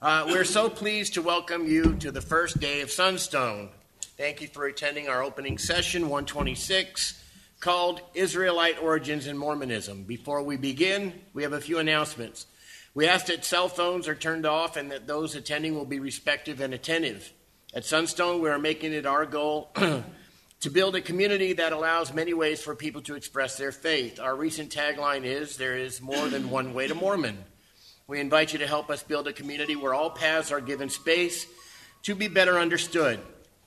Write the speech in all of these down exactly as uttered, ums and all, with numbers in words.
Uh, we're so pleased to welcome you to the first day of Sunstone. Thank you for attending our opening session, one twenty-six, called Israelite Origins in Mormonism. Before we begin, we have a few announcements. We ask that cell phones are turned off and that those attending will be respectful and attentive. At Sunstone, we are making it our goal to build a community that allows many ways for people to express their faith. Our recent tagline is, there is more than one way to Mormon. We invite you to help us build a community where all paths are given space to be better understood.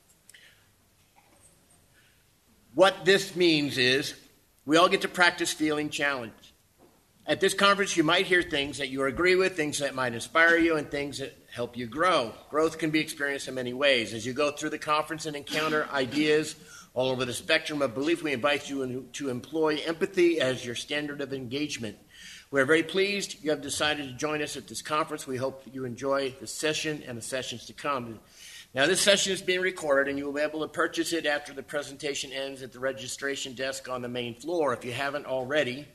What this means is we all get to practice feeling challenged. At this conference, you might hear things that you agree with, things that might inspire you, and things that help you grow. Growth can be experienced in many ways. As you go through the conference and encounter ideas all over the spectrum of belief, we invite you to employ empathy as your standard of engagement. We're very pleased you have decided to join us at this conference. We hope you enjoy the session and the sessions to come. Now, this session is being recorded, and you will be able to purchase it after the presentation ends at the registration desk on the main floor. If you haven't already,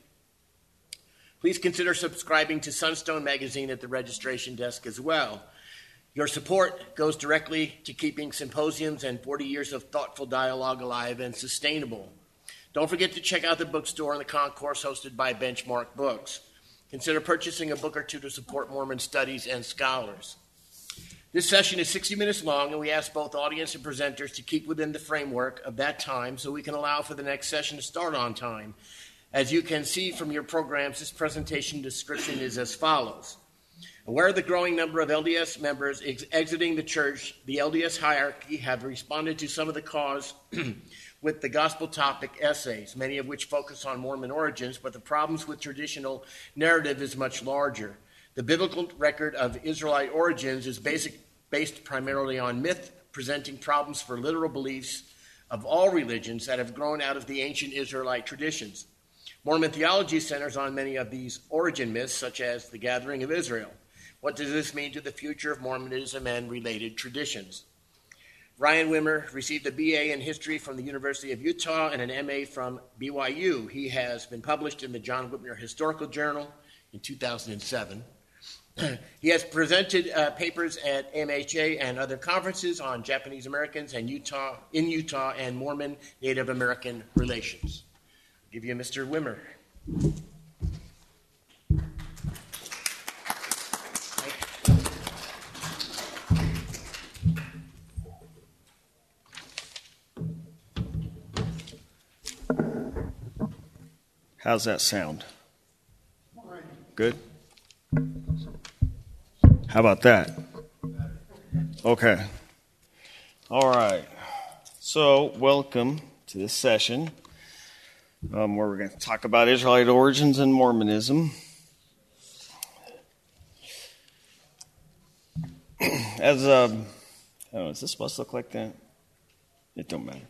please consider subscribing to Sunstone Magazine at the registration desk as well. Your support goes directly to keeping symposiums and forty years of thoughtful dialogue alive and sustainable. Don't forget to check out the bookstore and the concourse hosted by Benchmark Books. Consider purchasing a book or two to support Mormon studies and scholars. This session is sixty minutes long, and we ask both audience and presenters to keep within the framework of that time so we can allow for the next session to start on time. As you can see from your programs, this presentation description is as follows. Aware of the growing number of L D S members ex- exiting the church, the L D S hierarchy have responded to some of the cause with the gospel topic essays, many of which focus on Mormon origins, but the problems with traditional narrative is much larger. The biblical record of Israelite origins is basic, based primarily on myth, presenting problems for literal beliefs of all religions that have grown out of the ancient Israelite traditions. Mormon theology centers on many of these origin myths, such as the gathering of Israel. What does this mean to the future of Mormonism and related traditions? Ryan Wimmer received a B A in history from the University of Utah and an M A from B Y U. He has been published in the John Whitmer Historical Journal in two thousand seven. He has presented uh, papers at M H A and other conferences on Japanese Americans and Utah in Utah and Mormon Native American relations. I'll give you Mister Wimmer. How's that sound? Good? How about that? Okay. All right. So, welcome to this session um, where we're going to talk about Israelite origins and Mormonism. As, um, I don't know, is this supposed to look like that? It don't matter.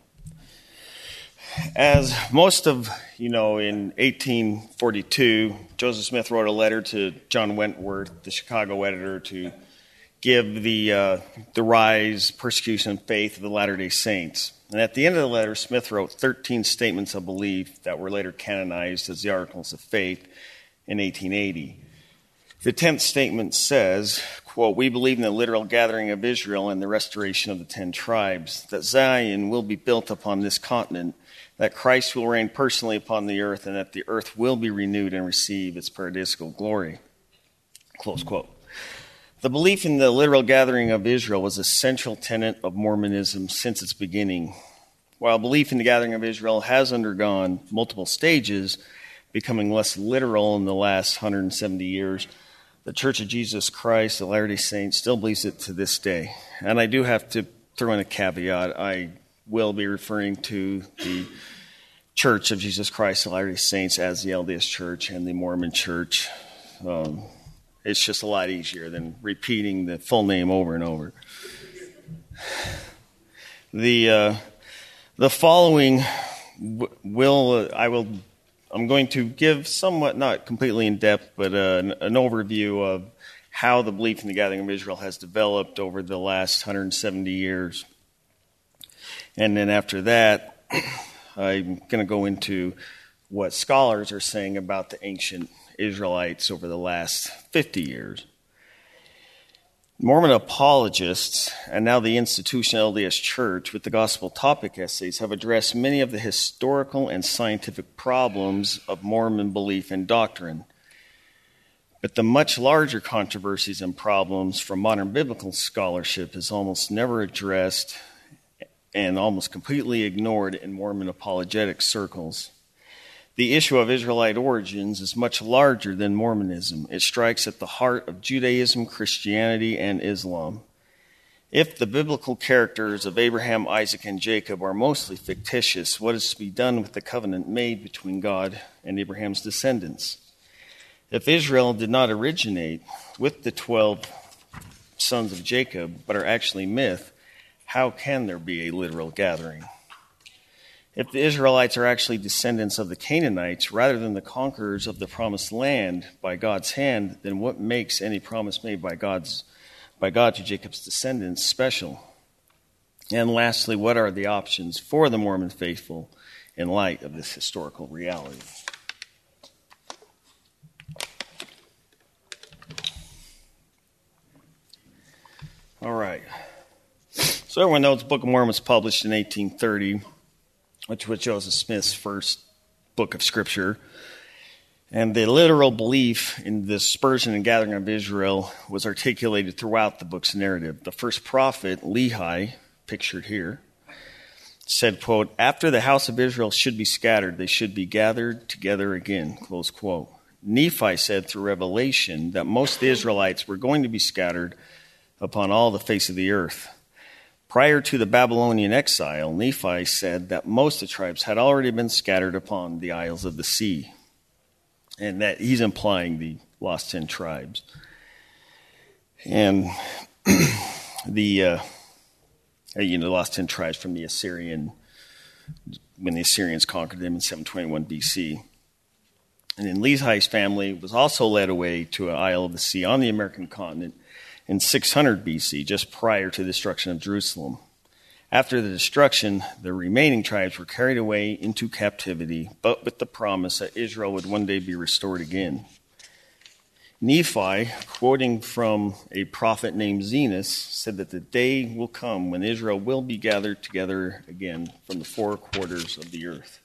As most of you know, in eighteen forty-two, Joseph Smith wrote a letter to John Wentworth, the Chicago editor, to give the uh, the rise, persecution, and faith of the Latter-day Saints. And at the end of the letter, Smith wrote thirteen statements of belief that were later canonized as the Articles of Faith in eighteen eighty. The tenth statement says, quote, "We believe in the literal gathering of Israel and the restoration of the ten tribes, that Zion will be built upon this continent, that Christ will reign personally upon the earth, and that the earth will be renewed and receive its paradisical glory." Close quote. The belief in the literal gathering of Israel was a central tenet of Mormonism since its beginning. While belief in the gathering of Israel has undergone multiple stages, becoming less literal in the last one hundred seventy years, the Church of Jesus Christ, the Latter-day Saints, still believes it to this day. And I do have to throw in a caveat. I will be referring to the Church of Jesus Christ, the Latter-day Saints, as the L D S Church and the Mormon Church. Um, it's just a lot easier than repeating the full name over and over. The uh, the following will uh, I will I'm going to give somewhat, not completely in depth, but uh, an, an overview of how the belief in the gathering of Israel has developed over the last one hundred seventy years. And then after that, I'm going to go into what scholars are saying about the ancient Israelites over the last fifty years. Mormon apologists, and now the institution L D S Church, with the gospel topic essays, have addressed many of the historical and scientific problems of Mormon belief and doctrine. But the much larger controversies and problems from modern biblical scholarship is almost never addressed and almost completely ignored in Mormon apologetic circles. The issue of Israelite origins is much larger than Mormonism. It strikes at the heart of Judaism, Christianity, and Islam. If the biblical characters of Abraham, Isaac, and Jacob are mostly fictitious, what is to be done with the covenant made between God and Abraham's descendants? If Israel did not originate with the twelve sons of Jacob, but are actually myth, how can there be a literal gathering? If the Israelites are actually descendants of the Canaanites rather than the conquerors of the promised land by God's hand, then what makes any promise made by God's by God to Jacob's descendants special? And lastly, what are the options for the Mormon faithful in light of this historical reality? All right. So everyone knows the Book of Mormon was published in eighteen thirty. Which was Joseph Smith's first book of Scripture. And the literal belief in the dispersion and gathering of Israel was articulated throughout the book's narrative. The first prophet, Lehi, pictured here, said, quote, "After the house of Israel should be scattered, they should be gathered together again," close quote. Nephi said through revelation that most of the Israelites were going to be scattered upon all the face of the earth. Prior to the Babylonian exile, Nephi said that most of the tribes had already been scattered upon the isles of the sea, and that he's implying the lost ten tribes. And the uh, you know, the lost ten tribes from the Assyrian, when the Assyrians conquered them in seven twenty-one B C. And then Lehi's family was also led away to an isle of the sea on the American continent in six hundred B C, just prior to the destruction of Jerusalem. After the destruction, the remaining tribes were carried away into captivity, but with the promise that Israel would one day be restored again. Nephi, quoting from a prophet named Zenos, said that the day will come when Israel will be gathered together again from the four quarters of the earth.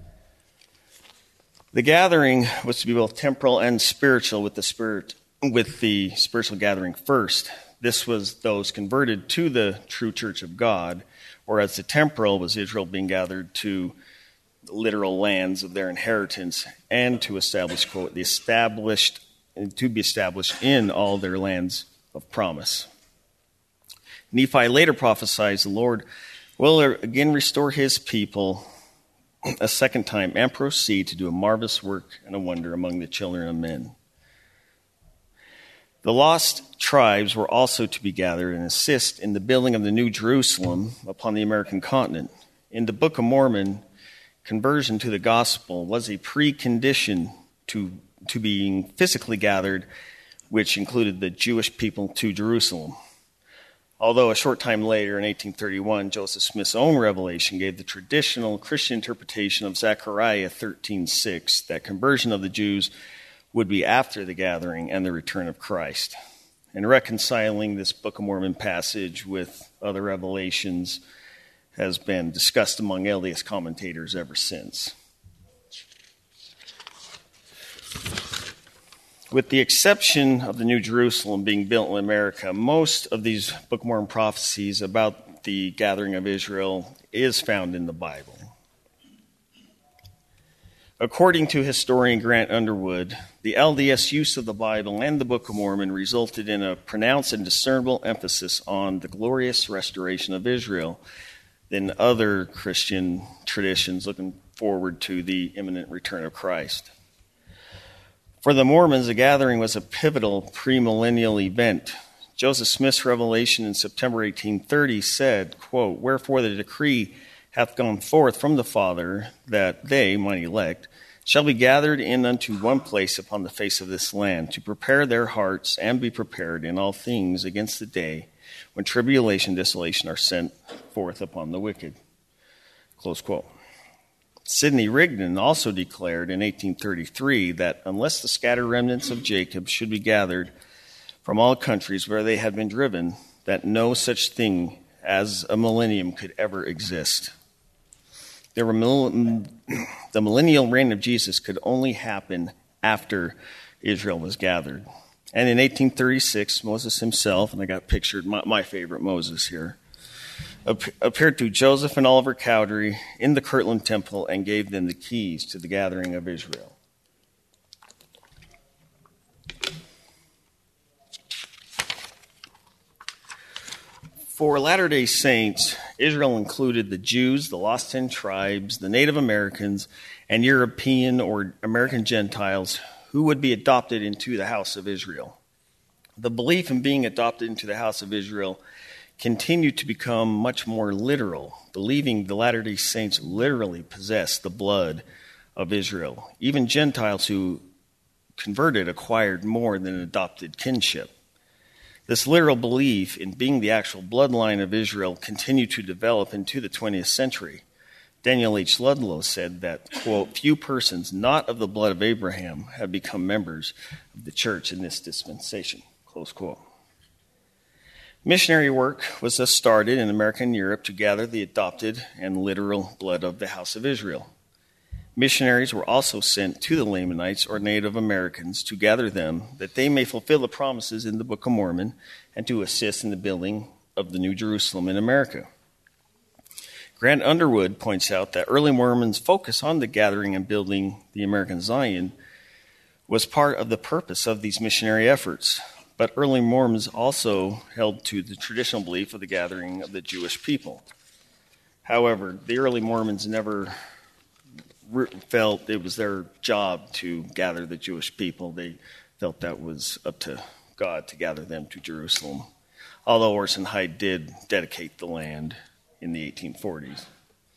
The gathering was to be both temporal and spiritual, with the spirit with the spiritual gathering first. This was those converted to the true church of God, whereas the temporal was Israel being gathered to the literal lands of their inheritance and to establish, quote, the established, to be established in all their lands of promise. Nephi later prophesied the Lord will again restore his people a second time and proceed to do a marvelous work and a wonder among the children of men. The lost tribes were also to be gathered and assist in the building of the New Jerusalem upon the American continent. In the Book of Mormon, conversion to the gospel was a precondition to, to being physically gathered, which included the Jewish people to Jerusalem. Although a short time later, in eighteen thirty-one, Joseph Smith's own revelation gave the traditional Christian interpretation of Zechariah thirteen six, that conversion of the Jews would be after the gathering and the return of Christ. And reconciling this Book of Mormon passage with other revelations has been discussed among L D S commentators ever since. With the exception of the New Jerusalem being built in America, most of these Book of Mormon prophecies about the gathering of Israel is found in the Bible. According to historian Grant Underwood, the L D S use of the Bible and the Book of Mormon resulted in a pronounced and discernible emphasis on the glorious restoration of Israel than other Christian traditions looking forward to the imminent return of Christ. For the Mormons, the gathering was a pivotal premillennial event. Joseph Smith's revelation in September eighteen thirty said, quote, "Wherefore the decree hath gone forth from the Father, that they, mine elect, shall be gathered in unto one place upon the face of this land, to prepare their hearts and be prepared in all things against the day when tribulation and desolation are sent forth upon the wicked." Close quote. Sidney Rigdon also declared in eighteen thirty-three that unless the scattered remnants of Jacob should be gathered from all countries where they had been driven, that no such thing as a millennium could ever exist. There were mil- the millennial reign of Jesus could only happen after Israel was gathered. And in eighteen thirty-six, Moses himself, and I got pictured my, my favorite Moses here, appeared to Joseph and Oliver Cowdery in the Kirtland Temple and gave them the keys to the gathering of Israel. For Latter-day Saints, Israel included the Jews, the lost ten tribes, the Native Americans, and European or American Gentiles who would be adopted into the house of Israel. The belief in being adopted into the house of Israel continued to become much more literal, believing the Latter-day Saints literally possessed the blood of Israel. Even Gentiles who converted acquired more than adopted kinship. This literal belief in being the actual bloodline of Israel continued to develop into the twentieth century. Daniel H. Ludlow said that, quote, few persons not of the blood of Abraham have become members of the church in this dispensation, close quote. Missionary work was thus started in America and Europe to gather the adopted and literal blood of the house of Israel. Missionaries were also sent to the Lamanites or Native Americans to gather them that they may fulfill the promises in the Book of Mormon and to assist in the building of the New Jerusalem in America. Grant Underwood points out that early Mormons' focus on the gathering and building the American Zion was part of the purpose of these missionary efforts, but early Mormons also held to the traditional belief of the gathering of the Jewish people. However, the early Mormons never felt it was their job to gather the Jewish people. They felt that was up to God to gather them to Jerusalem, although Orson Hyde did dedicate the land in the eighteen forties.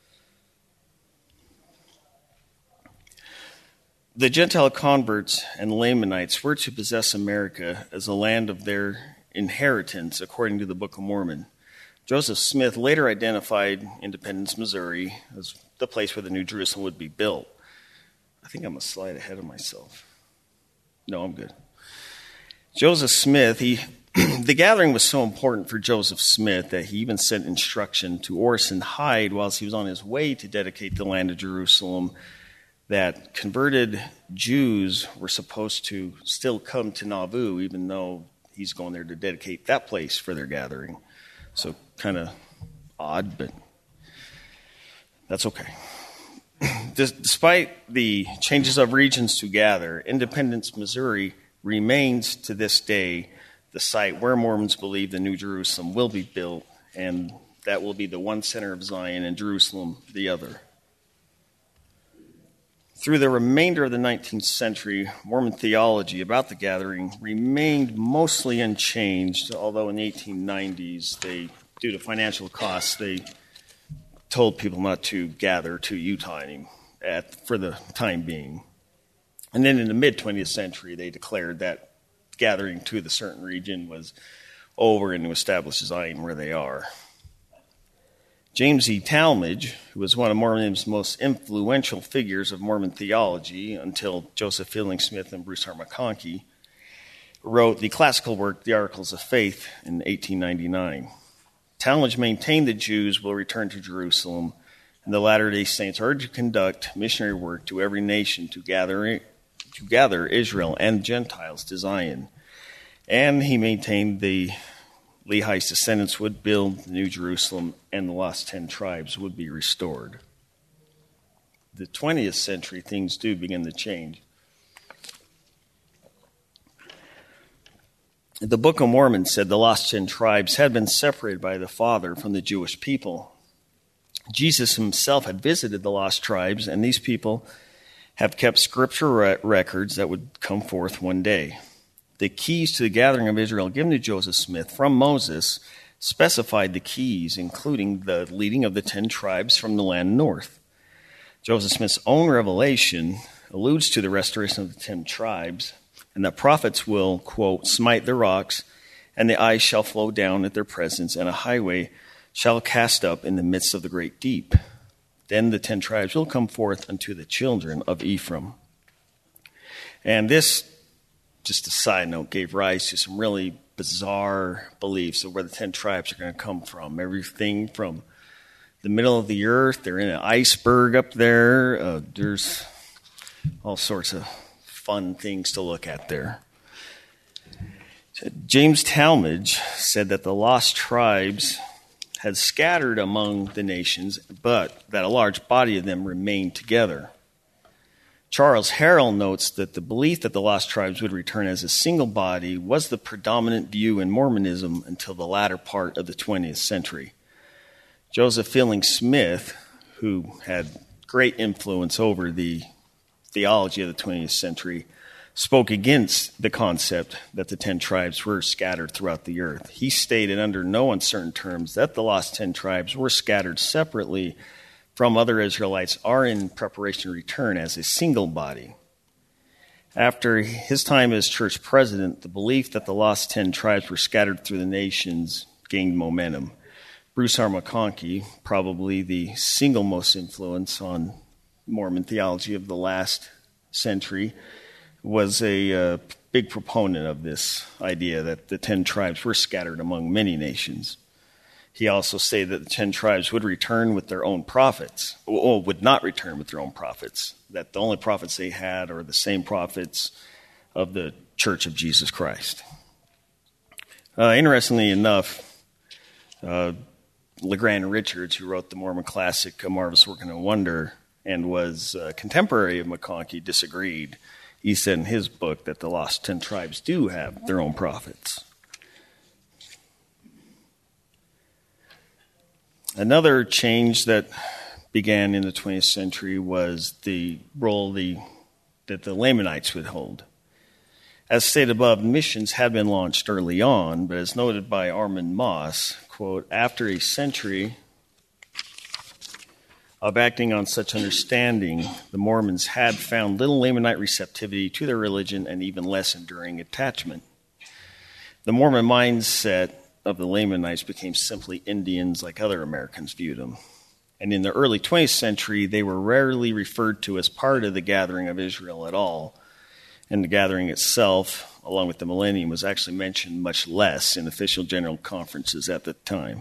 The Gentile converts and Lamanites were to possess America as a land of their inheritance, according to the Book of Mormon. Joseph Smith later identified Independence, Missouri, as the place where the New Jerusalem would be built. I think I'm a slide ahead of myself. No, I'm good. Joseph Smith, he, the gathering was so important for Joseph Smith that he even sent instruction to Orson Hyde whilst he was on his way to dedicate the land of Jerusalem that converted Jews were supposed to still come to Nauvoo, even though he's going there to dedicate that place for their gathering. So kind of odd, but that's okay. Despite the changes of regions to gather, Independence, Missouri remains to this day the site where Mormons believe the New Jerusalem will be built, and that will be the one center of Zion and Jerusalem the other. Through the remainder of the nineteenth century, Mormon theology about the gathering remained mostly unchanged, although in the eighteen nineties, they, due to financial costs, they told people not to gather to Utah anymore at, for the time being. And then in the mid-twentieth century, they declared that gathering to the certain region was over and to establish Zion where they are. James E. Talmage, who was one of Mormon's most influential figures of Mormon theology until Joseph Fielding Smith and Bruce R. McConkie, wrote the classical work, The Articles of Faith, in eighteen ninety-nine. Talmage maintained the Jews will return to Jerusalem, and the Latter-day Saints are to conduct missionary work to every nation to gather, to gather Israel and Gentiles to Zion. And he maintained the Lehi's descendants would build the New Jerusalem and the lost ten tribes would be restored. The twentieth century, things do begin to change. The Book of Mormon said the lost ten tribes had been separated by the Father from the Jewish people. Jesus himself had visited the lost tribes, and these people have kept scripture re- records that would come forth one day. The keys to the gathering of Israel given to Joseph Smith from Moses specified the keys, including the leading of the ten tribes from the land north. Joseph Smith's own revelation alludes to the restoration of the ten tribes, and that prophets will, quote, smite the rocks, and the ice shall flow down at their presence, and a highway shall cast up in the midst of the great deep. Then the ten tribes will come forth unto the children of Ephraim. And this just a side note, gave rise to some really bizarre beliefs of where the ten tribes are going to come from. Everything from the middle of the earth, they're in an iceberg up there. Uh, there's all sorts of fun things to look at there. James Talmage said that the lost tribes had scattered among the nations, but that a large body of them remained together. Charles Harrell notes that the belief that the lost tribes would return as a single body was the predominant view in Mormonism until the latter part of the twentieth century. Joseph Fielding Smith, who had great influence over the theology of the twentieth century, spoke against the concept that the ten tribes were scattered throughout the earth. He stated under no uncertain terms that the lost ten tribes were scattered separately from other Israelites are in preparation to return as a single body. After his time as church president, the belief that the lost ten tribes were scattered through the nations gained momentum. Bruce R. McConkie, probably the single most influence on Mormon theology of the last century, was a uh, big proponent of this idea that the ten tribes were scattered among many nations. He also stated that the ten tribes would return with their own prophets, or would not return with their own prophets, that the only prophets they had are the same prophets of the Church of Jesus Christ. Uh, interestingly enough, uh, LeGrand Richards, who wrote the Mormon classic A Marvelous Work and a Wonder, and was a contemporary of McConkie, disagreed. He said in his book that the lost ten tribes do have their own prophets. Another change that began in the twentieth century was the role the, that the Lamanites would hold. As stated above, missions had been launched early on, but as noted by Armand Moss, quote, after a century of acting on such understanding, the Mormons had found little Lamanite receptivity to their religion and even less enduring attachment. The Mormon mindset of the Lamanites became simply Indians like other Americans viewed them. And in the early twentieth century, they were rarely referred to as part of the gathering of Israel at all. And the gathering itself, along with the millennium, was actually mentioned much less in official general conferences at the time.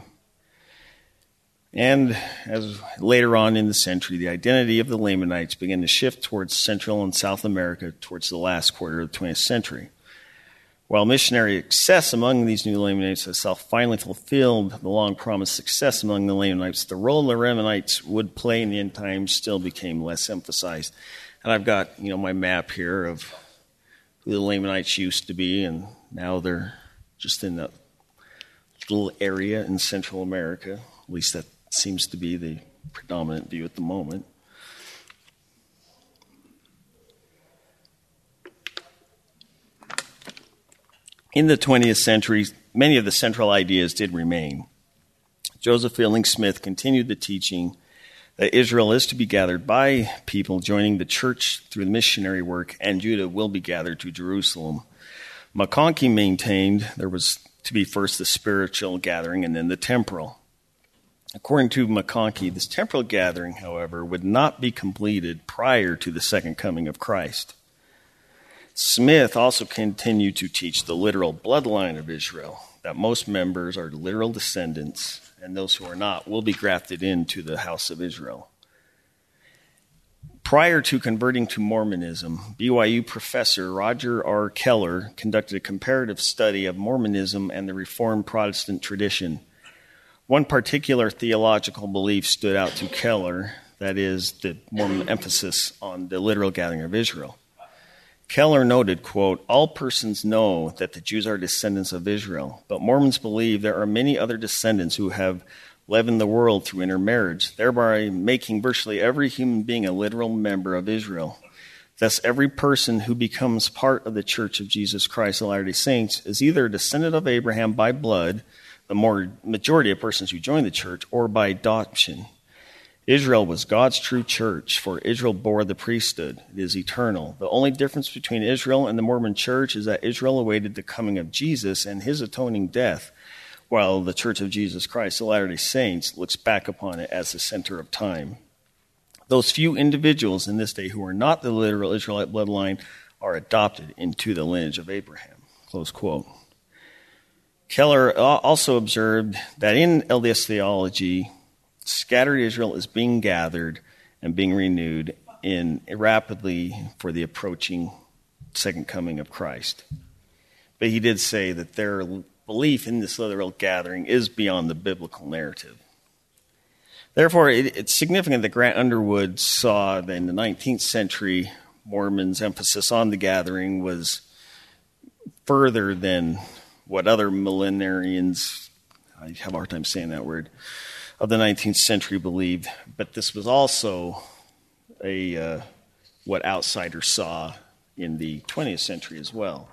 And as later on in the century, the identity of the Lamanites began to shift towards Central and South America towards the last quarter of the twentieth century. While missionary success among these new Lamanites itself finally fulfilled the long-promised success among the Lamanites, the role the Lamanites would play in the end times still became less emphasized. And I've got, you know, my map here of who the Lamanites used to be, and now they're just in that little area in Central America. At least that seems to be the predominant view at the moment. In the twentieth century, many of the central ideas did remain. Joseph Fielding Smith continued the teaching that Israel is to be gathered by people joining the church through the missionary work, and Judah will be gathered to Jerusalem. McConkie maintained there was to be first the spiritual gathering and then the temporal. According to McConkie, this temporal gathering, however, would not be completed prior to the second coming of Christ. Smith also continued to teach the literal bloodline of Israel, that most members are literal descendants, and those who are not will be grafted into the house of Israel. Prior to converting to Mormonism, B Y U professor Roger R. Keller conducted a comparative study of Mormonism and the Reformed Protestant tradition. One particular theological belief stood out to Keller, that is, the Mormon emphasis on the literal gathering of Israel. Keller noted, quote, all persons know that the Jews are descendants of Israel, but Mormons believe there are many other descendants who have leavened the world through intermarriage, thereby making virtually every human being a literal member of Israel. Thus, every person who becomes part of the Church of Jesus Christ of Latter-day Saints is either a descendant of Abraham by blood, the more majority of persons who join the church, or by adoption. Israel was God's true church, for Israel bore the priesthood. It is eternal. The only difference between Israel and the Mormon church is that Israel awaited the coming of Jesus and his atoning death, while the Church of Jesus Christ, the Latter-day Saints, looks back upon it as the center of time. Those few individuals in this day who are not the literal Israelite bloodline are adopted into the lineage of Abraham, close quote. Keller also observed that in L D S theology, scattered Israel is being gathered and being renewed in rapidly for the approaching second coming of Christ. But he did say that their belief in this literal gathering is beyond the biblical narrative. Therefore, it, it's significant that Grant Underwood saw that in the nineteenth century, Mormons' emphasis on the gathering was further than what other millenarians, I have a hard time saying that word, of the nineteenth century believed. But this was also a uh, what outsiders saw in the twentieth century as well.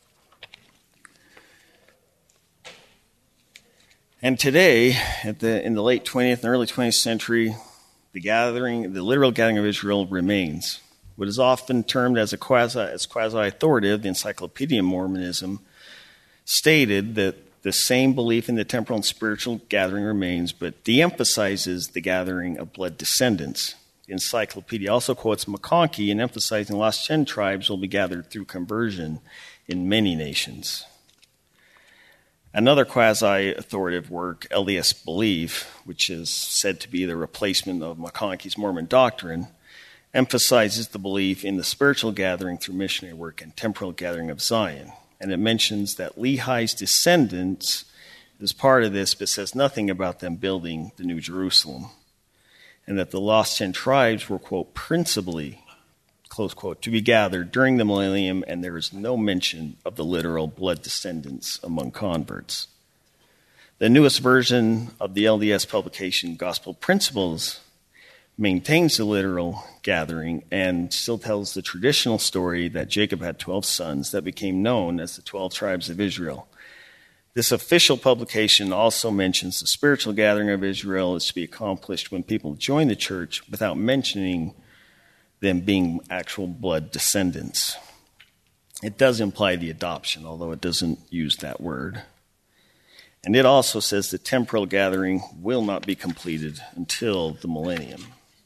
And today, at the, in the late twentieth and early twentieth century, the gathering, the literal gathering of Israel remains. What is often termed as a quasi, as quasi-authoritative, the Encyclopedia of Mormonism, stated that the same belief in the temporal and spiritual gathering remains, but de-emphasizes the gathering of blood descendants. The encyclopedia also quotes McConkie in emphasizing the lost ten tribes will be gathered through conversion in many nations. Another quasi-authoritative work, L D S Belief, which is said to be the replacement of McConkie's Mormon doctrine, emphasizes the belief in the spiritual gathering through missionary work and temporal gathering of Zion. And it mentions that Lehi's descendants is part of this, but says nothing about them building the New Jerusalem. And that the lost ten tribes were, quote, principally, close quote, to be gathered during the millennium, and there is no mention of the literal blood descendants among converts. The newest version of the L D S publication, Gospel Principles, maintains the literal gathering and still tells the traditional story that Jacob had twelve sons that became known as the twelve tribes of Israel. This official publication also mentions the spiritual gathering of Israel is to be accomplished when people join the church without mentioning them being actual blood descendants. It does imply the adoption, although it doesn't use that word. And it also says the temporal gathering will not be completed until the millennium.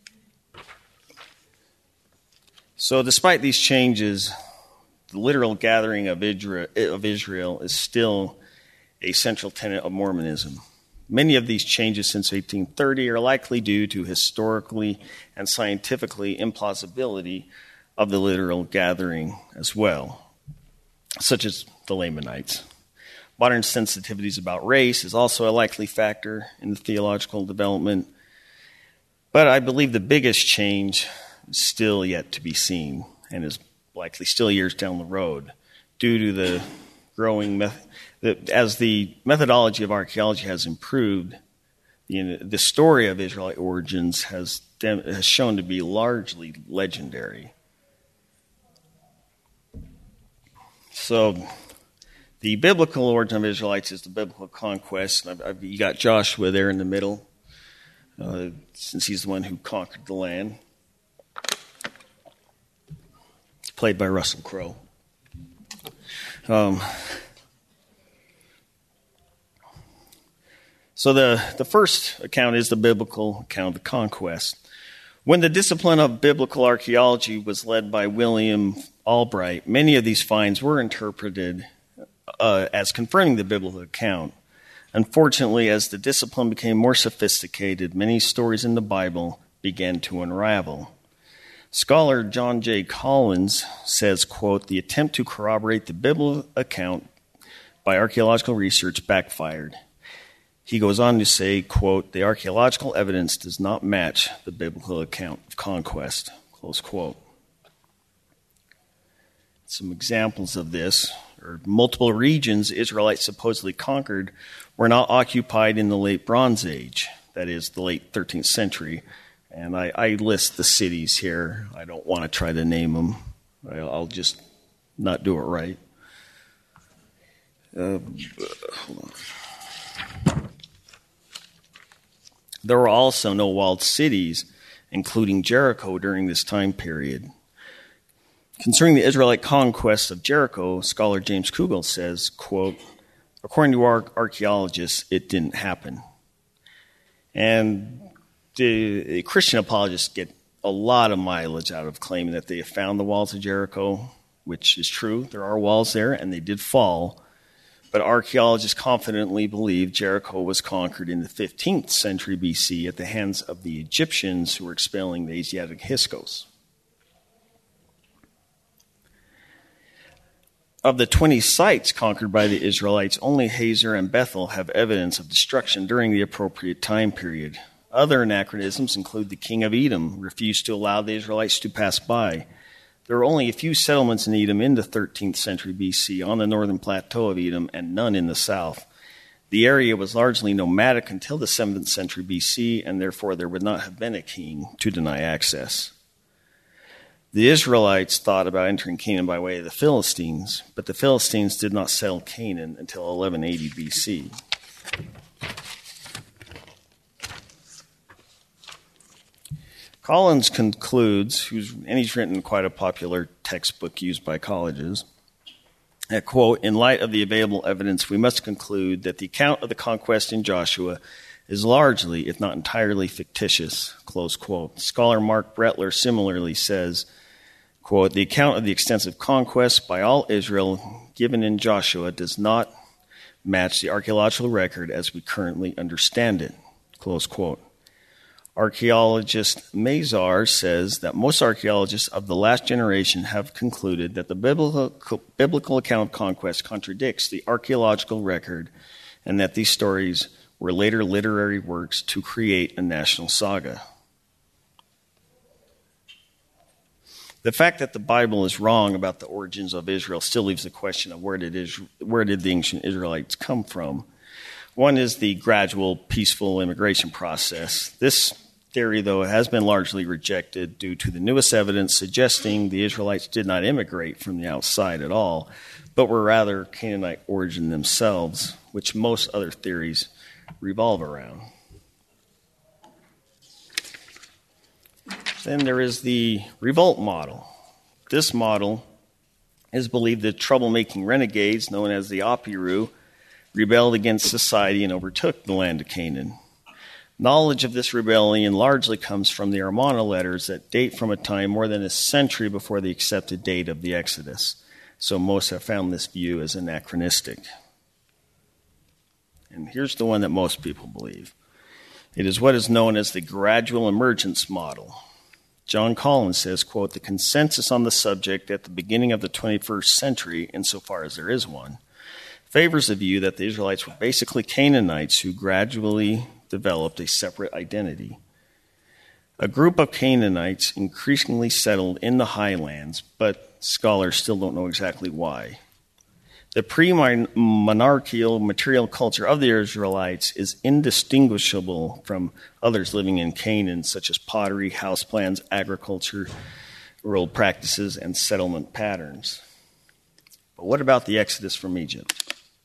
So despite these changes, the literal gathering of Israel is still a central tenet of Mormonism. Many of these changes since eighteen thirty are likely due to historically and scientifically implausibility of the literal gathering as well, such as the Lamanites. Modern sensitivities about race is also a likely factor in the theological development, but I believe the biggest change is still yet to be seen and is likely still years down the road due to the growing method. As the methodology of archaeology has improved, the, the story of Israelite origins has, has shown to be largely legendary. So, the biblical origin of Israelites is the biblical conquest. I've, I've, you got Joshua there in the middle, uh, since he's the one who conquered the land. Played by Russell Crowe. Um, so the, the first account is the biblical account of the conquest. When the discipline of biblical archaeology was led by William Albright, many of these finds were interpreted uh, as confirming the biblical account. Unfortunately, as the discipline became more sophisticated, many stories in the Bible began to unravel. Scholar John J. Collins says, quote, the attempt to corroborate the biblical account by archaeological research backfired. He goes on to say, quote, the archaeological evidence does not match the biblical account of conquest, close quote. Some examples of this are multiple regions Israelites supposedly conquered were not occupied in the late Bronze Age, that is, the late thirteenth century. And I, I list the cities here. I don't want to try to name them. I'll just not do it right. Uh, hold on. There were also no walled cities, including Jericho, during this time period. Concerning the Israelite conquest of Jericho, scholar James Kugel says, quote, according to our archaeologists, it didn't happen. And the Christian apologists get a lot of mileage out of claiming that they have found the walls of Jericho. which is true. There are walls there, and they did fall. But archaeologists confidently believe Jericho was conquered in the fifteenth century B C at the hands of the Egyptians who were expelling the Asiatic Hyksos. Of the twenty sites conquered by the Israelites, only Hazor and Bethel have evidence of destruction during the appropriate time period. Other anachronisms include the king of Edom refused to allow the Israelites to pass by. There were only a few settlements in Edom in the thirteenth century B C on the northern plateau of Edom and none in the south. The area was largely nomadic until the seventh century B C, and therefore there would not have been a king to deny access. The Israelites thought about entering Canaan by way of the Philistines, but the Philistines did not settle Canaan until eleven eighty B C. Collins concludes, who's, and he's written quite a popular textbook used by colleges, that, quote, in light of the available evidence, we must conclude that the account of the conquest in Joshua is largely, if not entirely, fictitious, close quote. Scholar Mark Brettler similarly says, quote, the account of the extensive conquest by all Israel given in Joshua does not match the archaeological record as we currently understand it, close quote. Archaeologist Mazar says that most archaeologists of the last generation have concluded that the biblical, biblical account of conquest contradicts the archaeological record and that these stories were later literary works to create a national saga. The fact that the Bible is wrong about the origins of Israel still leaves the question of where did, Israel, where did the ancient Israelites come from? One is the gradual, peaceful immigration process. This theory, though, has been largely rejected due to the newest evidence suggesting the Israelites did not immigrate from the outside at all, but were rather Canaanite origin themselves, which most other theories revolve around. Then there is the revolt model. This model is believed that troublemaking renegades, known as the Apiru, rebelled against society and overtook the land of Canaan. Knowledge of this rebellion largely comes from the Amarna letters that date from a time more than a century before the accepted date of the Exodus. So most have found this view as anachronistic. And here's the one that most people believe. It is what is known as the gradual emergence model. John Collins says, quote, the consensus on the subject at the beginning of the twenty-first century, insofar as there is one, favors the view that the Israelites were basically Canaanites who gradually developed a separate identity. A group of Canaanites increasingly settled in the highlands, but scholars still don't know exactly why. The pre-monarchical material culture of the Israelites is indistinguishable from others living in Canaan, such as pottery, house plans, agriculture, rural practices, and settlement patterns. But what about the Exodus from Egypt?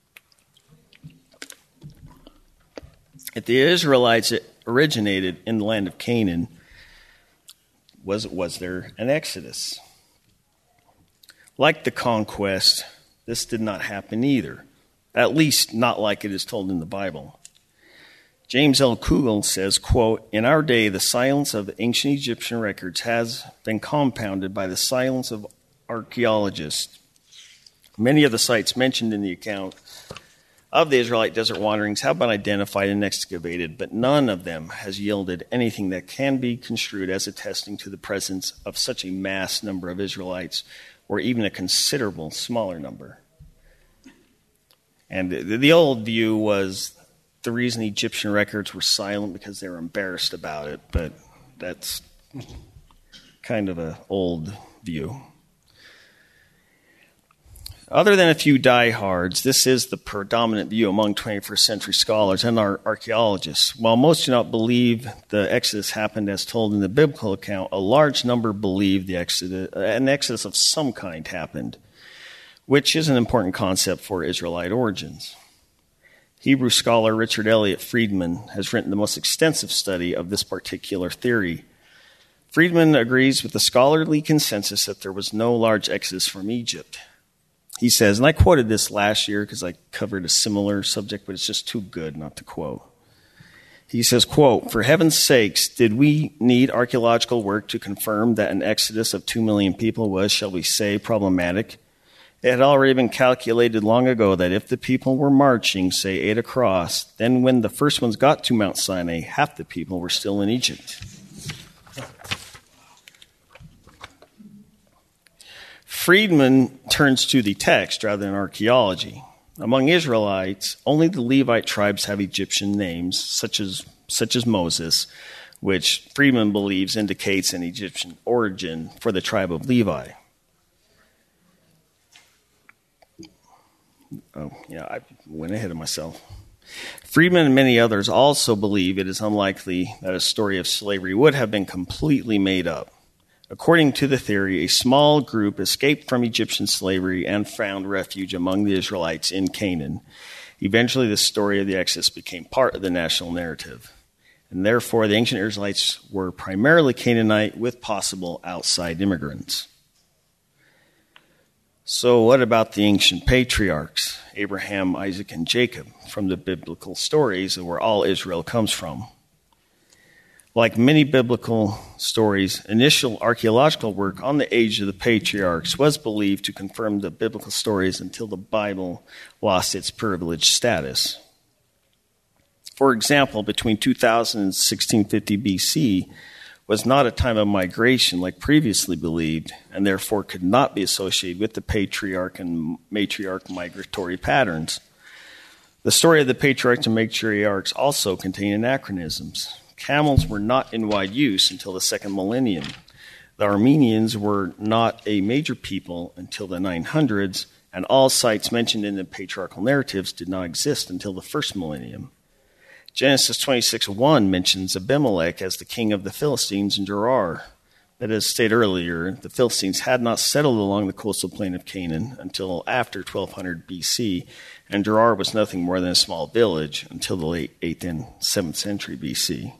If the Israelites originated in the land of Canaan, was, was there an Exodus? Like the conquest, this did not happen either, at least not like it is told in the Bible. James L. Kugel says, quote, in our day, the silence of ancient Egyptian records has been compounded by the silence of archaeologists. Many of the sites mentioned in the account of the Israelite desert wanderings have been identified and excavated, but none of them has yielded anything that can be construed as attesting to the presence of such a mass number of Israelites, or even a considerable smaller number. And the, the old view was the reason Egyptian records were silent because they were embarrassed about it, but that's kind of an old view. Other than a few diehards, this is the predominant view among twenty-first century scholars and our archaeologists. While most do not believe the Exodus happened as told in the biblical account, a large number believe the Exodus, an Exodus of some kind happened, which is an important concept for Israelite origins. Hebrew scholar Richard Elliott Friedman has written the most extensive study of this particular theory. Friedman agrees with the scholarly consensus that there was no large exodus from Egypt. He says, and I quoted this last year because I covered a similar subject, but it's just too good not to quote. He says, quote, "For heaven's sakes, did we need archaeological work to confirm that an exodus of two million people was, shall we say, problematic? It had already been calculated long ago that if the people were marching, say, eight across, then when the first ones got to Mount Sinai, half the people were still in Egypt." Friedman turns to the text rather than archaeology. Among Israelites, only the Levite tribes have Egyptian names, such as such as Moses, which Friedman believes indicates an Egyptian origin for the tribe of Levi. Oh, yeah, I went ahead of myself. Friedman and many others also believe it is unlikely that a story of slavery would have been completely made up. According to the theory, a small group escaped from Egyptian slavery and found refuge among the Israelites in Canaan. Eventually, the story of the Exodus became part of the national narrative. And therefore, the ancient Israelites were primarily Canaanite with possible outside immigrants. So what about the ancient patriarchs, Abraham, Isaac, and Jacob, from the biblical stories and where all Israel comes from? Like many biblical stories, initial archaeological work on the age of the patriarchs was believed to confirm the biblical stories until the Bible lost its privileged status. For example, between two thousand and sixteen fifty B C was not a time of migration like previously believed, and therefore could not be associated with the patriarch and matriarch migratory patterns. The story of the patriarchs and matriarchs also contain anachronisms. Camels were not in wide use until the second millennium. The Armenians were not a major people until the nine hundreds, and all sites mentioned in the patriarchal narratives did not exist until the first millennium. Genesis twenty-six one mentions Abimelech as the king of the Philistines in Gerar. But as stated earlier, the Philistines had not settled along the coastal plain of Canaan until after twelve hundred B C, and Gerar was nothing more than a small village until the late eighth and seventh century B C.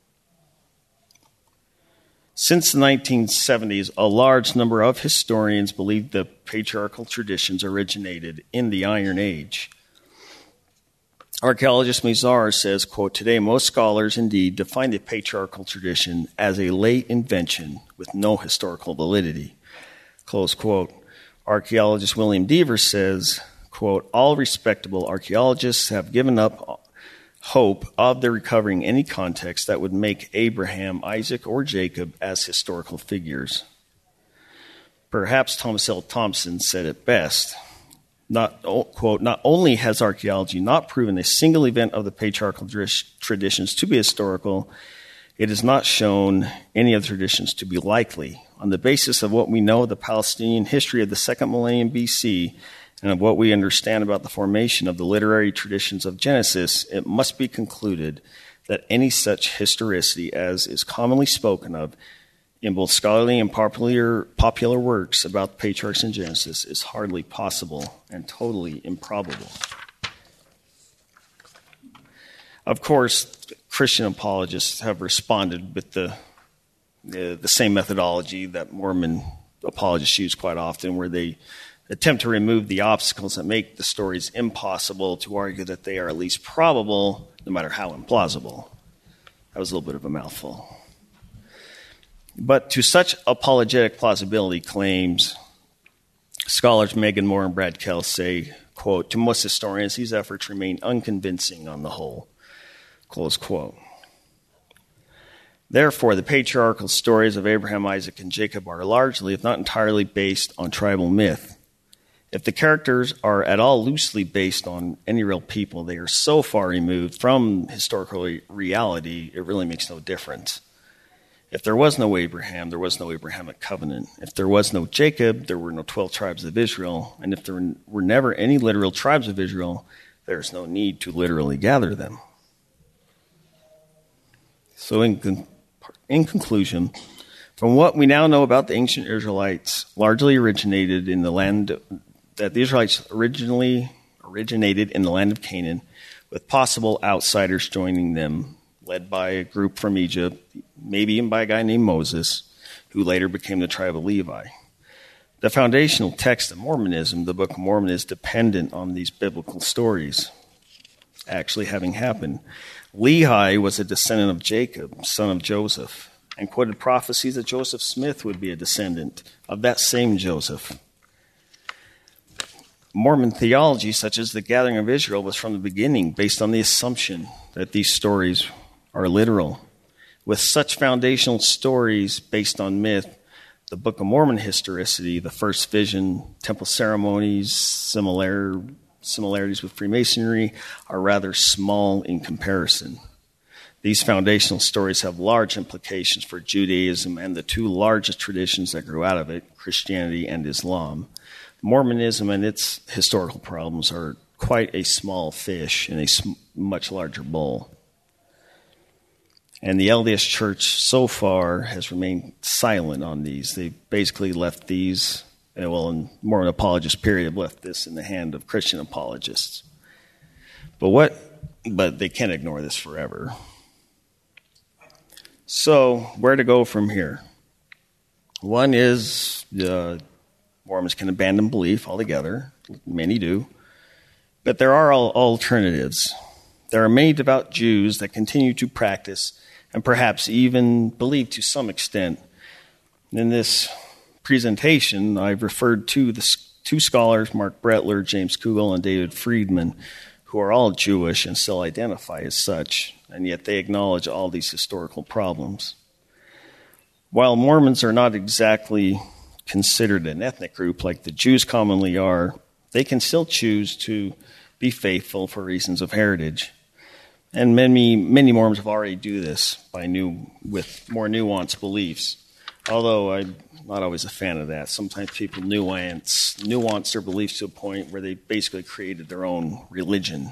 Since the nineteen seventies, a large number of historians believe the patriarchal traditions originated in the Iron Age. Archaeologist Mizar says, quote, "Today most scholars indeed define the patriarchal tradition as a late invention with no historical validity." Close quote. Archaeologist William Deaver says, quote, "All respectable archaeologists have given up hope of their recovering any context that would make Abraham, Isaac, or Jacob as historical figures." Perhaps Thomas L. Thompson said it best. Not, quote, "Not only has archaeology not proven a single event of the patriarchal traditions to be historical, it has not shown any of the traditions to be likely. On the basis of what we know of the Palestinian history of the second millennium B C and of what we understand about the formation of the literary traditions of Genesis, it must be concluded that any such historicity as is commonly spoken of in both scholarly and popular, popular works about the patriarchs in Genesis is hardly possible and totally improbable." Of course, Christian apologists have responded with the, the, the same methodology that Mormon apologists use quite often, where they attempt to remove the obstacles that make the stories impossible to argue that they are at least probable, no matter how implausible. That was a little bit of a mouthful. But to such apologetic plausibility claims, scholars Megan Moore and Brad Kell say, quote, "To most historians, these efforts remain unconvincing on the whole," close quote. Therefore, the patriarchal stories of Abraham, Isaac, and Jacob are largely, if not entirely, based on tribal myth. If the characters are at all loosely based on any real people, they are so far removed from historical reality, it really makes no difference. If there was no Abraham, there was no Abrahamic covenant. If there was no Jacob, there were no twelve tribes of Israel. And if there were never any literal tribes of Israel, there's no need to literally gather them. So in, con- in conclusion, from what we now know about the ancient Israelites, largely originated in the land, that the Israelites originally originated in the land of Canaan, with possible outsiders joining them, led by a group from Egypt, maybe even by a guy named Moses, who later became the tribe of Levi. The foundational text of Mormonism, the Book of Mormon, is dependent on these biblical stories. actually having happened. Lehi was a descendant of Jacob, son of Joseph, and quoted prophecies that Joseph Smith would be a descendant of that same Joseph. Mormon theology, such as the Gathering of Israel, was from the beginning based on the assumption that these stories are literal. With such foundational stories based on myth, the Book of Mormon historicity, the first vision, temple ceremonies, similar, similarities with Freemasonry are rather small in comparison. These foundational stories have large implications for Judaism and the two largest traditions that grew out of it, Christianity and Islam. Mormonism and its historical problems are quite a small fish in a much larger bowl. And the L D S Church so far has remained silent on these. They basically left these, well, in Mormon apologist period, left this in the hand of Christian apologists. But what? But they can't ignore this forever. So where to go from here? One is uh, Mormons can abandon belief altogether. Many do. But there are all alternatives. There are many devout Jews that continue to practice and perhaps even believe to some extent. In this presentation, I've referred to the two scholars, Mark Brettler, James Kugel, and David Friedman, who are all Jewish and still identify as such, and yet they acknowledge all these historical problems. While Mormons are not exactly considered an ethnic group like the Jews commonly are, they can still choose to be faithful for reasons of heritage. And many many Mormons have already do this by new with more nuanced beliefs. Although I'm not always a fan of that. Sometimes people nuance nuance their beliefs to a point where they basically created their own religion.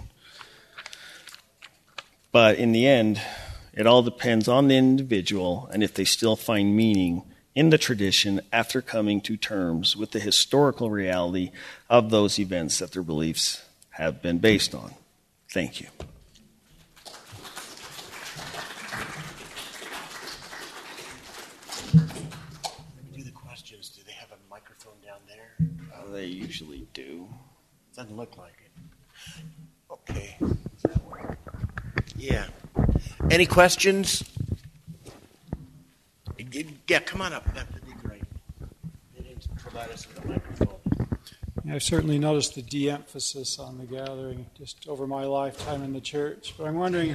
But in the end, it all depends on the individual and if they still find meaning in the tradition after coming to terms with the historical reality of those events that their beliefs have been based on. Thank you. They usually do. Doesn't look like it. Okay. Yeah. Any questions? Yeah, come on up. That would be great. They didn't provide us with a microphone. Yeah, I've certainly noticed the de-emphasis on the gathering just over my lifetime in the church. But I'm wondering...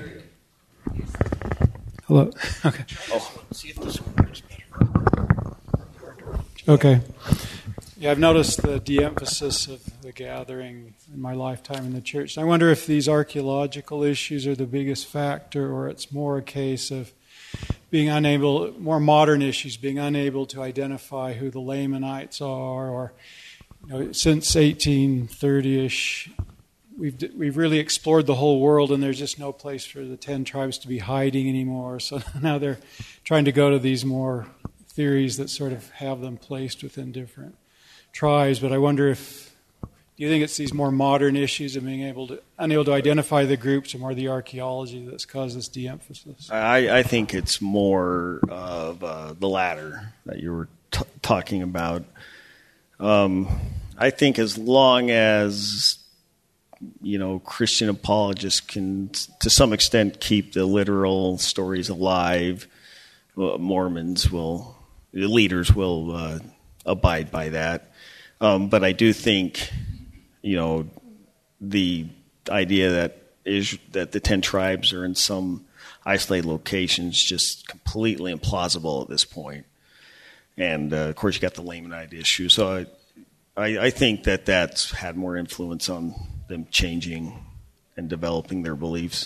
Hello? Okay. Oh, see if this one works better. Okay. Yeah, I've noticed the de-emphasis of the gathering in my lifetime in the church. I wonder if these archaeological issues are the biggest factor, or it's more a case of being unable, more modern issues, being unable to identify who the Lamanites are, or you know, since eighteen thirty-ish, we've we've really explored the whole world, and there's just no place for the ten tribes to be hiding anymore. So now they're trying to go to these more theories that sort of have them placed within different tribes. But I wonder if, do you think it's these more modern issues of being able to, unable to identify the groups, or more the archaeology that's caused this de-emphasis? I, I think it's more of uh, the latter that you were t- talking about. Um, I think as long as, you know, Christian apologists can, to some extent, keep the literal stories alive, well, Mormons will, the leaders will uh, abide by that. Um, but I do think, you know, the idea that is that the ten tribes are in some isolated locations just completely implausible at this point. And, uh, of course, you got the Lamanite issue. So I, I, I think that that's had more influence on them changing and developing their beliefs.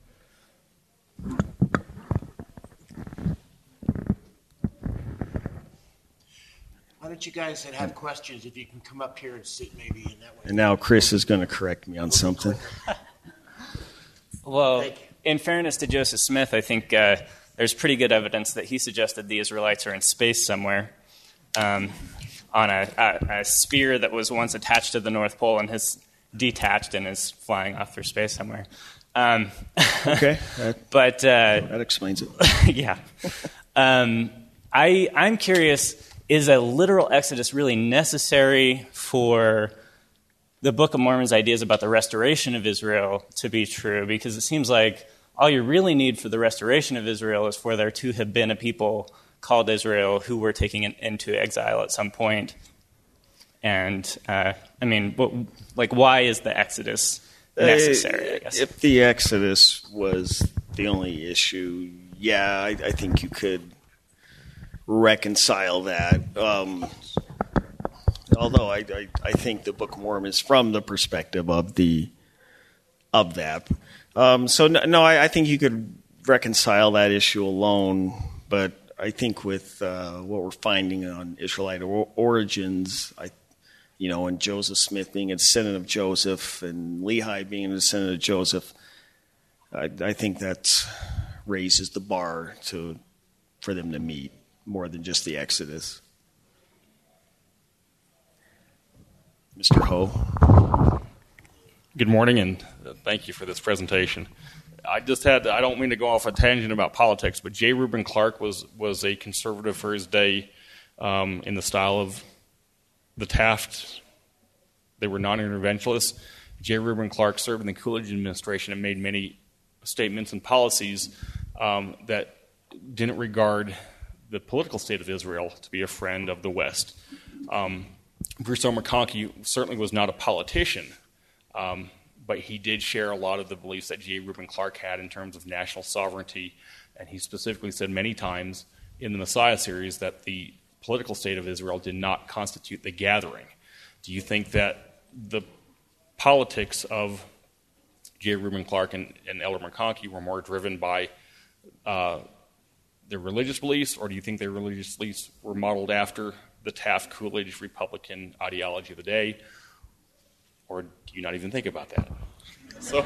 Why don't you guys that have questions, if you can come up here and sit maybe in that way. And now Chris is going to correct me on something. Well, in fairness to Joseph Smith, I think uh, there's pretty good evidence that he suggested the Israelites are in space somewhere um, on a, a, a sphere that was once attached to the North Pole and has detached and is flying off through space somewhere. Um, okay. That, but uh, that explains it. Yeah. Um, I, I'm curious, is a literal exodus really necessary for the Book of Mormon's ideas about the restoration of Israel to be true, because it seems like all you really need for the restoration of Israel is for there to have been a people called Israel who were taken in, into exile at some point. And, uh, I mean, what, like, why is the Exodus necessary, I guess? If the Exodus was the only issue, yeah, I, I think you could reconcile that. Um, although I, I, I think the Book of Mormon is from the perspective of the of that. Um, so no, no I, I think you could reconcile that issue alone. But I think with uh, what we're finding on Israelite or- origins, I. You know, and Joseph Smith being a descendant of Joseph and Lehi being a descendant of Joseph, I, I think that raises the bar to for them to meet more than just the Exodus. Mister Ho. Good morning, and thank you for this presentation. I just had, I don't mean to go off a tangent about politics, but J. Reuben Clark was, was a conservative for his day um, in the style of the Taft. They were non-interventionists. J. Reuben Clark served in the Coolidge administration and made many statements and policies um, that didn't regard the political state of Israel to be a friend of the West. Um, Bruce R. McConkie certainly was not a politician, um, but he did share a lot of the beliefs that J. Reuben Clark had in terms of national sovereignty, and he specifically said many times in the Messiah series that the political state of Israel did not constitute the gathering. Do you think that the politics of J. Reuben Clark and, and Elder McConkie were more driven by uh, their religious beliefs, or do you think their religious beliefs were modeled after the Taft-Coolidge Republican ideology of the day, or do you not even think about that? So,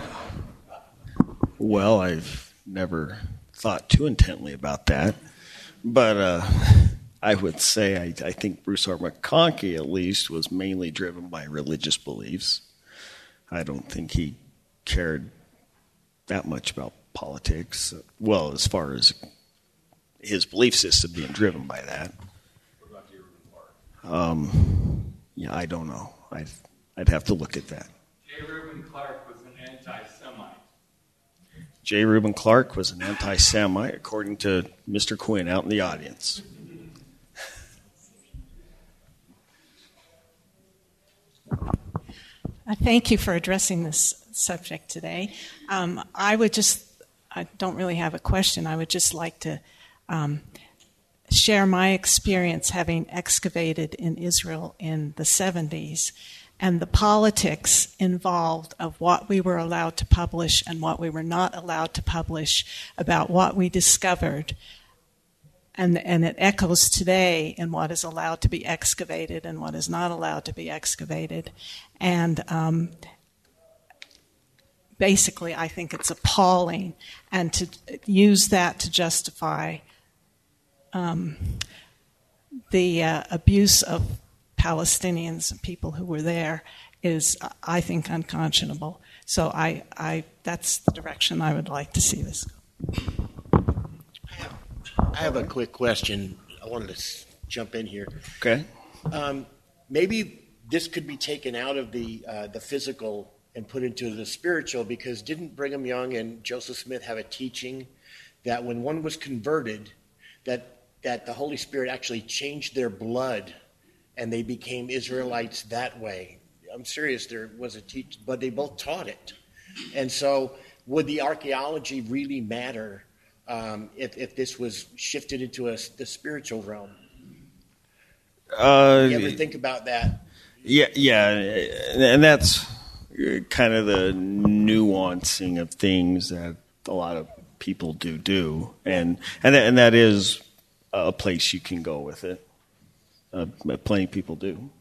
well, I've never thought too intently about that, but uh, I would say I, I think Bruce R. McConkie, at least, was mainly driven by religious beliefs. I don't think he cared that much about politics. Well, as far as his belief system being driven by that. What about J. Reuben Clark? Um, yeah, I don't know. I'd, I'd have to look at that. J. Reuben Clark was an anti-Semite. J. Reuben Clark was an anti-Semite, according to Mister Quinn out in the audience. Thank you for addressing this subject today. Um, I would just, I don't really have a question. I would just like to um, share my experience having excavated in Israel in the seventies and the politics involved of what we were allowed to publish and what we were not allowed to publish about what we discovered. And, and it echoes today in what is allowed to be excavated and what is not allowed to be excavated. And um, basically, I think it's appalling. And to use that to justify um, the uh, abuse of Palestinians and people who were there is, I think, unconscionable. So I, I that's the direction I would like to see this go. I have a quick question. I wanted to jump in here. Okay. Um, maybe this could be taken out of the uh, the physical and put into the spiritual, because didn't Brigham Young and Joseph Smith have a teaching that when one was converted, that that the Holy Spirit actually changed their blood and they became Israelites that way? I'm serious. There was a teach, but they both taught it. And so, would the archaeology really matter? Um, if, if this was shifted into a, the spiritual realm? Uh, you ever think about that? Yeah, yeah, and that's kind of the nuancing of things that a lot of people do do, and and that, and that is a place you can go with it. Uh, plenty of people do.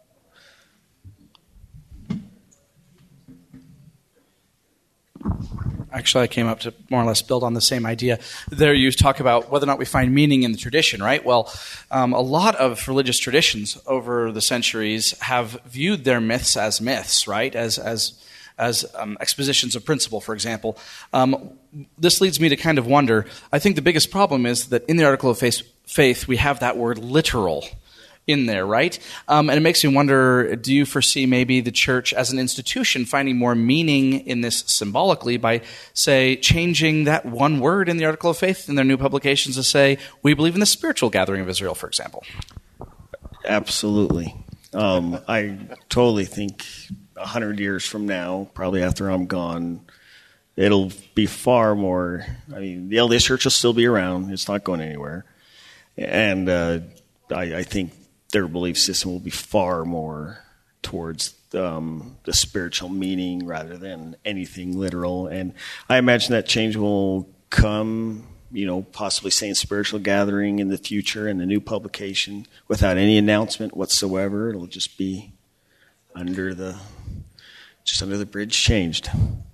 Actually, I came up to more or less build on the same idea. There you talk about whether or not we find meaning in the tradition, right? Well, um, a lot of religious traditions over the centuries have viewed their myths as myths, right? As as as um, expositions of principle, for example. Um, this leads me to kind of wonder, I think the biggest problem is that in the article of faith, faith we have that word literal in there, right? Um, and it makes me wonder, do you foresee maybe the church as an institution finding more meaning in this symbolically by, say, changing that one word in the Article of Faith in their new publications to say, we believe in the spiritual gathering of Israel, for example? Absolutely. Um, I totally think a hundred years from now, probably after I'm gone, it'll be far more, I mean, the L D S Church will still be around. It's not going anywhere. And uh, I, I think their belief system will be far more towards um, the spiritual meaning rather than anything literal. And I imagine that change will come, you know, possibly saying spiritual gathering in the future in the new publication without any announcement whatsoever. It'll just be under the, just under the bridge changed.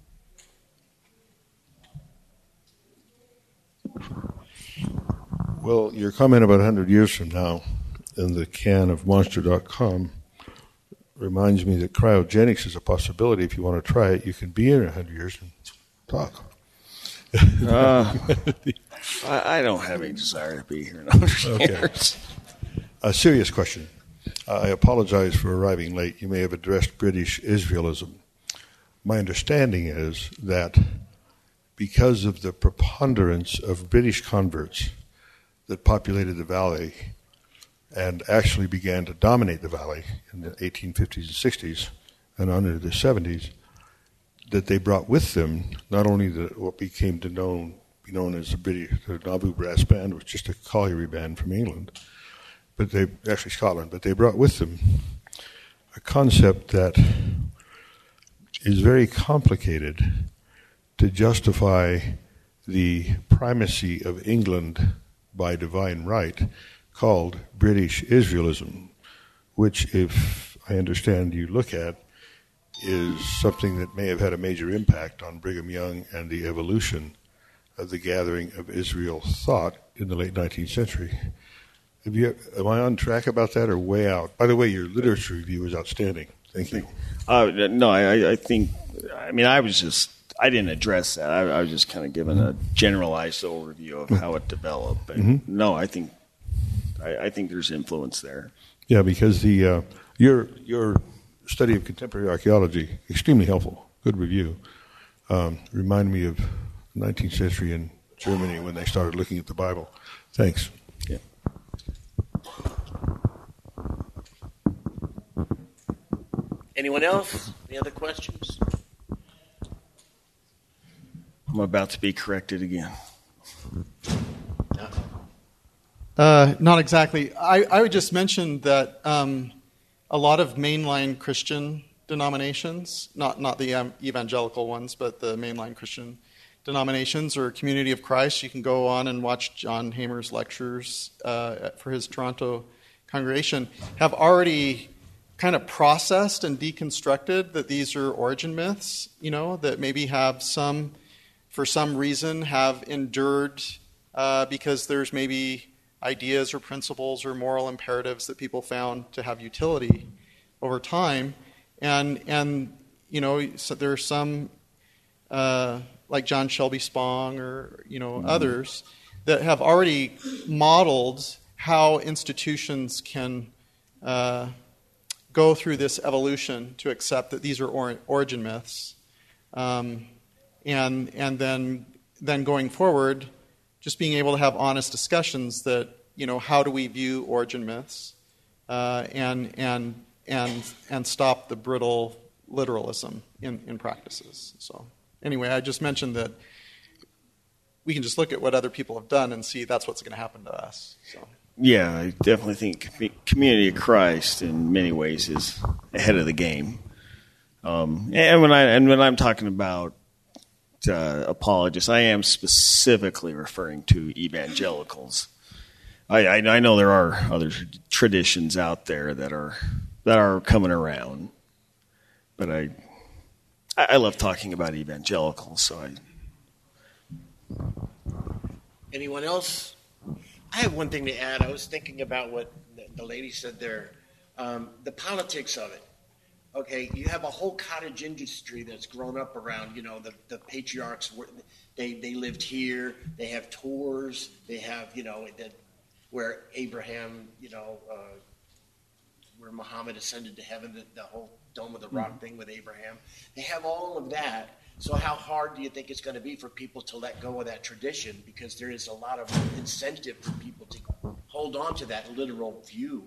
Well, your comment about one hundred years from now in the can of monster dot com reminds me that cryogenics is a possibility. If you want to try it, you can be in one hundred years and talk. uh, I, I don't have any desire to be here in one hundred okay. years. A serious question. I apologize for arriving late. You may have addressed British Israelism. My understanding is that because of the preponderance of British converts that populated the valley and actually began to dominate the valley in the eighteen fifties and sixties and on into the seventies, that they brought with them not only the, what became to known, be known as the British the Nauvoo Brass Band, which was just a colliery band from England, but they actually Scotland, but they brought with them a concept that is very complicated to justify the primacy of England by divine right, called British Israelism, which, if I understand you look at, is something that may have had a major impact on Brigham Young and the evolution of the gathering of Israel thought in the late nineteenth century. Have you, am I on track about that or way out? By the way, your literature review is outstanding. Thank you. Uh, no, I, I think, I mean, I was just, I didn't address that. I, I was just kind of giving a generalized overview of how it developed. And mm-hmm. No, I think I, I think there's influence there. Yeah, because the uh, your your study of contemporary archaeology, extremely helpful, good review. Um, remind me of the nineteenth century in Germany when they started looking at the Bible. Thanks. Yeah. Anyone else? Any other questions? I'm about to be corrected again. Uh, not exactly. I, I would just mention that um, a lot of mainline Christian denominations, not not the um, evangelical ones, but the mainline Christian denominations or Community of Christ, you can go on and watch John Hamer's lectures uh, for his Toronto congregation, have already kind of processed and deconstructed that these are origin myths, you know, that maybe have some, for some reason, have endured uh, because there's maybe ideas or principles or moral imperatives that people found to have utility over time. And, and you know, so there are some, uh, like John Shelby Spong or, you know, mm-hmm. others, that have already modeled how institutions can uh, go through this evolution to accept that these are or- origin myths. Um, and and then then going forward, just being able to have honest discussions that, you know, how do we view origin myths uh, and and and and stop the brittle literalism in, in practices. So anyway, I just mentioned that we can just look at what other people have done and see that's what's going to happen to us. So. Yeah, I definitely think Community of Christ in many ways is ahead of the game. Um, and when I and when I'm talking about uh, apologists, I am specifically referring to evangelicals. I, I, I know there are other traditions out there that are that are coming around, but I I love talking about evangelicals. So I. Anyone else? I have one thing to add. I was thinking about what the lady said there, um, the politics of it. Okay, you have a whole cottage industry that's grown up around, you know, the, the patriarchs, they, they lived here, they have tours, they have, you know, the, where Abraham, you know, uh, where Muhammad ascended to heaven, the, the whole Dome of the Rock mm-hmm. thing with Abraham. They have all of that. So how hard do you think it's going to be for people to let go of that tradition? Because there is a lot of incentive for people to hold on to that literal view.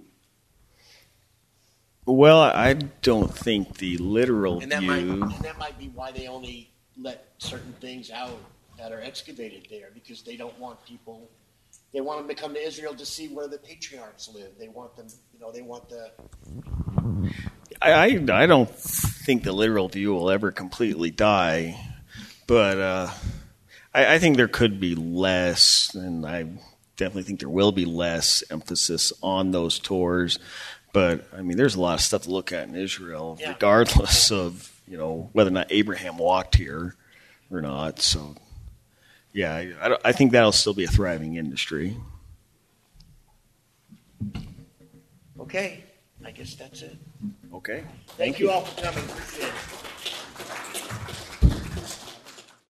Well, I don't think the literal and that view... Might, and that might be why they only let certain things out that are excavated there, because they don't want people... They want them to come to Israel to see where the patriarchs live. They want them, you know, they want the... I, I, I don't think the literal view will ever completely die, but uh, I, I think there could be less, and I definitely think there will be less emphasis on those tours. But, I mean, there's a lot of stuff to look at in Israel, yeah. regardless of, you know, whether or not Abraham walked here or not. So, yeah, I, I, I think that'll still be a thriving industry. Okay. I guess that's it. Okay. Thank, Thank you you all for coming. Appreciate it.